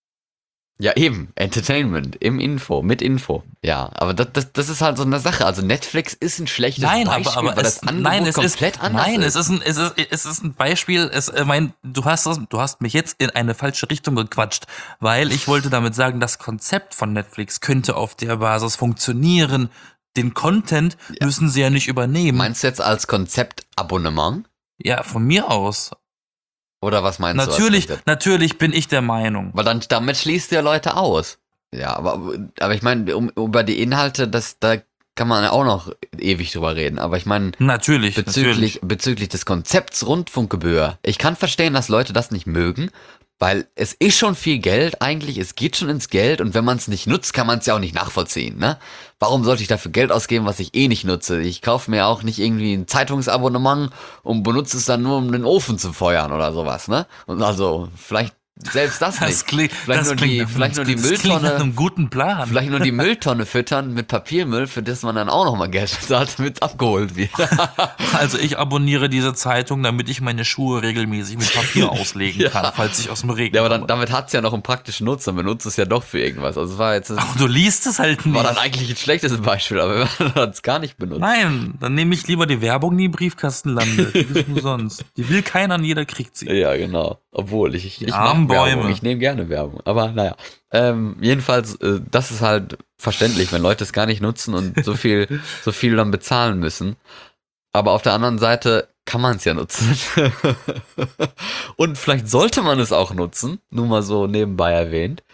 Ja, eben, Entertainment, im Info, mit Info. Ja, aber das, das, das ist halt so eine Sache. Also Netflix ist ein schlechtes Nein, Beispiel, aber, aber weil es, das Angebot nein, es ist, komplett anders nein, ist. es ist ein, es ist, es ist ein Beispiel. Es, äh, mein, du hast das, du hast mich jetzt in eine falsche Richtung gequatscht, weil ich wollte damit sagen, das Konzept von Netflix könnte auf der Basis funktionieren. Den Content müssen sie ja nicht übernehmen. Meinst du jetzt als Konzeptabonnement? Ja, von mir aus. Oder was meinst Natürlich, du? als Konzept? natürlich bin ich der Meinung. Weil dann damit schließt du ja Leute aus. Ja, aber, aber ich meine, um, über die Inhalte, das, da kann man auch noch ewig drüber reden. Aber ich meine, Natürlich, bezüglich, natürlich. bezüglich des Konzepts Rundfunkgebühr. Ich kann verstehen, dass Leute das nicht mögen, weil es ist schon viel Geld eigentlich, es geht schon ins Geld und wenn man es nicht nutzt, kann man es ja auch nicht nachvollziehen, ne? Warum sollte ich dafür Geld ausgeben, was ich eh nicht nutze? Ich kaufe mir auch nicht irgendwie ein Zeitungsabonnement und benutze es dann nur, um den Ofen zu feuern oder sowas, ne? Und also, vielleicht selbst das nicht. Das klingt, vielleicht das nur klingt die, nach- vielleicht nur die das klingt nach Mülltonne. einem guten Plan. Vielleicht nur die Mülltonne füttern mit Papiermüll, für das man dann auch nochmal Geld bezahlt, damit es abgeholt wird. Also ich abonniere diese Zeitung, damit ich meine Schuhe regelmäßig mit Papier auslegen kann, falls ich aus dem Regen Ja, aber dann, komme. damit hat es ja noch einen praktischen Nutzen, man benutzt es ja doch für irgendwas. Also es war jetzt Ach, du liest es halt nicht. war dann eigentlich ein schlechtes Beispiel, aber man hat es gar nicht benutzt. Nein, dann nehme ich lieber die Werbung, die im Briefkasten landet. Die ist umsonst. Die will keiner und jeder kriegt sie. Ja, genau. Obwohl, ich, ich, ich armen mag Werbung. Bäume. Ich nehme gerne Werbung. Aber naja. Ähm, jedenfalls, äh, das ist halt verständlich, wenn Leute es gar nicht nutzen und so viel, so viel dann bezahlen müssen. Aber auf der anderen Seite kann man es ja nutzen. Und vielleicht sollte man es auch nutzen, nur mal so nebenbei erwähnt.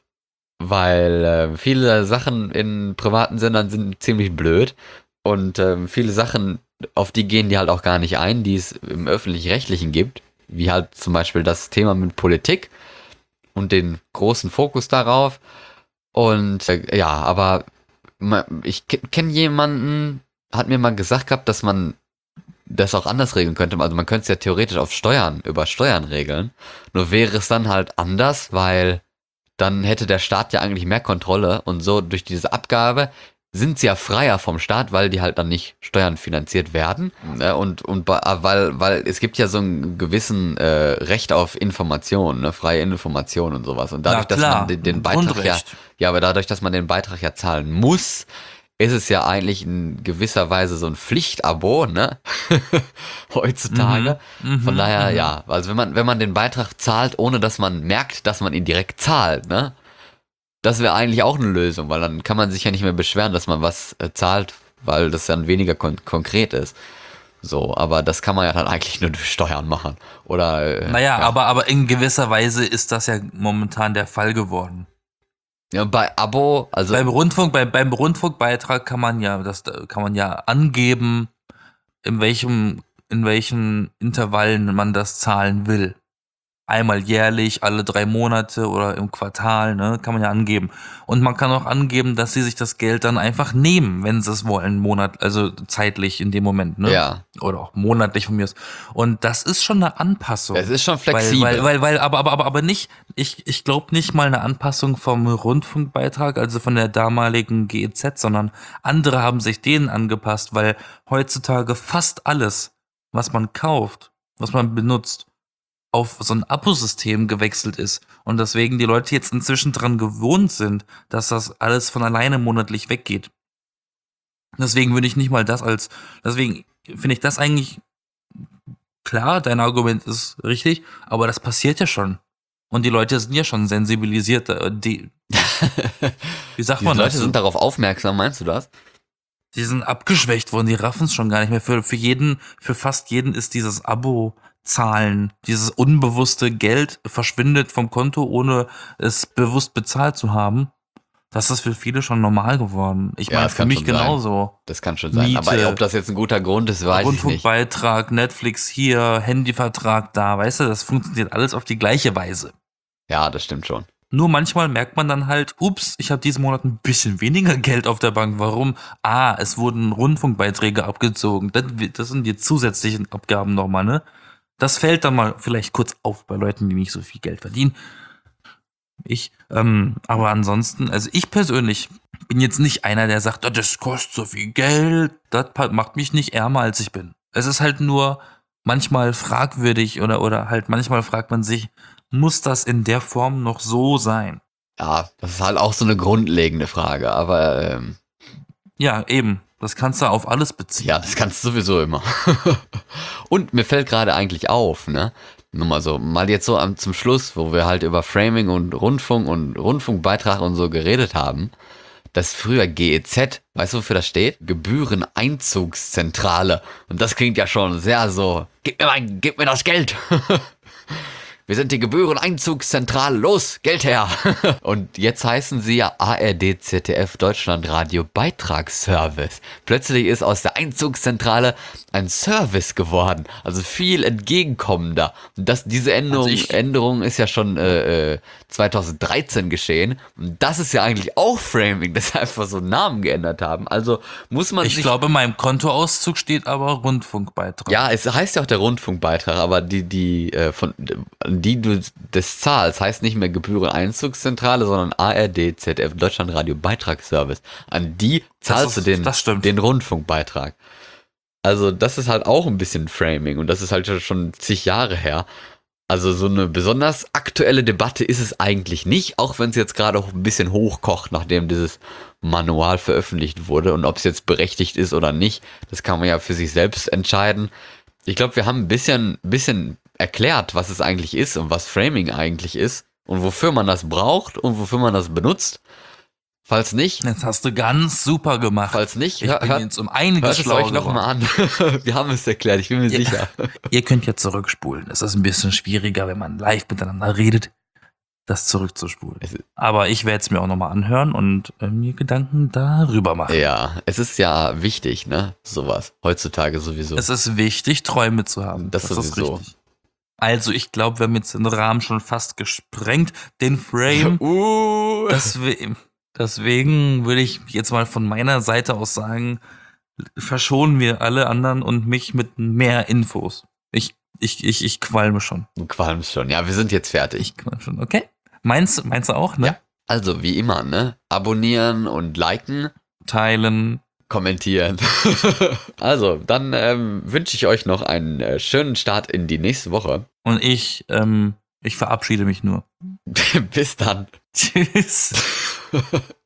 Weil äh, viele Sachen in privaten Sendern sind ziemlich blöd. Und ähm, viele Sachen, auf die gehen die halt auch gar nicht ein, die es im Öffentlich-Rechtlichen gibt. Wie halt zum Beispiel das Thema mit Politik und den großen Fokus darauf. Und äh, ja, aber ma- ich ke- kenne jemanden, hat mir mal gesagt gehabt, dass man das auch anders regeln könnte. Also man könnte es ja theoretisch auf Steuern, über Steuern regeln. Nur wäre es dann halt anders, weil dann hätte der Staat ja eigentlich mehr Kontrolle und so durch diese Abgabe sind sie ja freier vom Staat, weil die halt dann nicht Steuern finanziert werden. Ne? Und, und bei- weil, weil es gibt ja so einen gewissen äh, Recht auf Information, ne? Freie Information und sowas. Und dadurch, Na dass klar, man den, den Beitrag ja, Grundrecht. ja, aber dadurch, dass man den Beitrag ja zahlen muss, ist es ja eigentlich in gewisser Weise so ein Pflichtabo, ne? Heutzutage. Mhm, Von mhm, daher, mhm. ja, also wenn man, wenn man den Beitrag zahlt, ohne dass man merkt, dass man ihn direkt zahlt, ne? Das wäre eigentlich auch eine Lösung, weil dann kann man sich ja nicht mehr beschweren, dass man was äh, zahlt, weil das dann weniger kon konkret ist. So, aber das kann man ja dann eigentlich nur durch Steuern machen. Oder äh, Naja, ja. aber, aber in gewisser Weise ist das ja momentan der Fall geworden. Ja, und bei Abo, also Beim Rundfunk, bei, beim Rundfunkbeitrag kann man ja, das kann man ja angeben, in welchem, in welchen Intervallen man das zahlen will. Einmal jährlich, alle drei Monate oder im Quartal, ne, kann man ja angeben. Und man kann auch angeben, dass sie sich das Geld dann einfach nehmen, wenn sie es wollen, Monat, also zeitlich in dem Moment, ne? ja, Oder auch monatlich von mir aus. Und das ist schon eine Anpassung. es ist schon flexibel. Weil, weil, weil, weil aber, aber, aber, aber nicht, ich, ich glaube nicht mal eine Anpassung vom Rundfunkbeitrag, also von der damaligen G E Z, sondern andere haben sich denen angepasst, weil heutzutage fast alles, was man kauft, was man benutzt, auf so ein Abosystem gewechselt ist und deswegen die Leute jetzt inzwischen dran gewohnt sind, dass das alles von alleine monatlich weggeht. Deswegen würde ich nicht mal das als, deswegen finde ich das eigentlich klar, dein Argument ist richtig, aber das passiert ja schon. Und die Leute sind ja schon sensibilisiert. äh, Die, wie sagt Die man Leute das? sind darauf aufmerksam, meinst du das? Die sind abgeschwächt worden, die raffen es schon gar nicht mehr. Für, für jeden, für fast jeden ist dieses Abo-Zahlen, dieses unbewusste Geld verschwindet vom Konto, ohne es bewusst bezahlt zu haben. Das ist für viele schon normal geworden. Ich Ja, meine, das für kann mich schon sein. genauso. Das kann schon sein. Miete, Aber ob das jetzt ein guter Grund ist, weiß ich nicht. Rundfunkbeitrag, Netflix hier, Handyvertrag da, weißt du, das funktioniert alles auf die gleiche Weise. Ja, das stimmt schon. Nur manchmal merkt man dann halt, ups, ich habe diesen Monat ein bisschen weniger Geld auf der Bank. Warum? Ah, es wurden Rundfunkbeiträge abgezogen. Das, das sind die zusätzlichen Abgaben nochmal, ne? Das fällt dann mal vielleicht kurz auf bei Leuten, die nicht so viel Geld verdienen. Ich, ähm, aber ansonsten, also ich persönlich bin jetzt nicht einer, der sagt, oh, das kostet so viel Geld. Das macht mich nicht ärmer, als ich bin. Es ist halt nur manchmal fragwürdig oder, oder halt manchmal fragt man sich, muss das in der Form noch so sein? Ja, das ist halt auch so eine grundlegende Frage, aber ähm, Ja, eben. Das kannst du auf alles beziehen. ja, das kannst du sowieso immer. Und mir fällt gerade eigentlich auf, ne? Nur mal so, mal jetzt so am, zum Schluss, wo wir halt über Framing und Rundfunk und Rundfunkbeitrag und so geredet haben, dass früher G E Z, weißt du, wofür das steht? Gebühreneinzugszentrale. Und das klingt ja schon sehr so, gib mir mein, gib mir das Geld. Wir sind die Gebühreneinzugszentrale, los, Geld her. Und jetzt heißen sie ja A R D Z D F Deutschlandradio Beitragsservice. Plötzlich ist aus der Einzugszentrale ein Service geworden, also viel entgegenkommender. Und das, diese Änderung, Also ich- Änderung ist ja schon äh, äh, zweitausenddreizehn geschehen. Und das ist ja eigentlich auch Framing, dass sie einfach so einen Namen geändert haben. Also muss man Ich sich... glaube, in meinem Kontoauszug steht aber Rundfunkbeitrag. Ja, es heißt ja auch der Rundfunkbeitrag, aber die, die, äh, von, an die du das zahlst, heißt nicht mehr Gebühreneinzugszentrale, sondern A R D Z D F Deutschlandradio Beitragsservice. An die zahlst ist- du den, das stimmt. den Rundfunkbeitrag. Also das ist halt auch ein bisschen Framing und das ist halt schon zig Jahre her. Also so eine besonders aktuelle Debatte ist es eigentlich nicht, auch wenn es jetzt gerade auch ein bisschen hochkocht, nachdem dieses Manual veröffentlicht wurde und ob es jetzt berechtigt ist oder nicht, das kann man ja für sich selbst entscheiden. Ich glaube, wir haben ein bisschen, bisschen erklärt, was es eigentlich ist und was Framing eigentlich ist und wofür man das braucht und wofür man das benutzt. Falls nicht, Das hast du ganz super gemacht. falls nicht, ich hör, bin hört, jetzt um einiges hört es schlauer euch nochmal geworden. an. Wir haben es erklärt, ich bin mir Ja. sicher. Ihr könnt ja zurückspulen. Es ist ein bisschen schwieriger, wenn man live miteinander redet, das zurückzuspulen. Es- Aber ich werde es mir auch nochmal anhören und äh, mir Gedanken darüber machen. Ja, es ist ja wichtig, ne? Sowas. Heutzutage sowieso. Es ist wichtig, Träume zu haben. Das sowieso. Also ich glaube, wir haben jetzt den Rahmen schon fast gesprengt. Den Frame. uh. Deswegen, deswegen würde ich jetzt mal von meiner Seite aus sagen, verschonen wir alle anderen und mich mit mehr Infos. Ich, ich, ich, ich qualme schon. Du qualmst schon. Ja, wir sind jetzt fertig. Ich qualme schon, okay? Meinst, meinst du auch, ne? Ja. Also, wie immer, ne? Abonnieren und liken, Teilen. kommentieren. Also, dann ähm, wünsche ich euch noch einen äh, schönen Start in die nächste Woche. Und ich, ähm, ich verabschiede mich nur. Bis dann. Tschüss.